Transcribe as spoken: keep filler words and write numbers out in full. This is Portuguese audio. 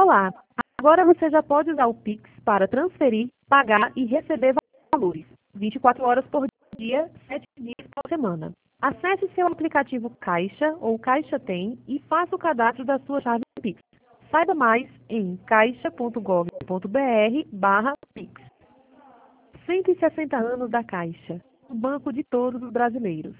Olá! Agora você já pode usar o Pix para transferir, pagar e receber valores. vinte e quatro horas por dia, sete dias por semana. Acesse seu aplicativo Caixa ou Caixa Tem e faça o cadastro da sua chave Pix. Saiba mais em caixa ponto gov ponto br barra Pix. cento e sessenta anos da Caixa, o banco de todos os brasileiros.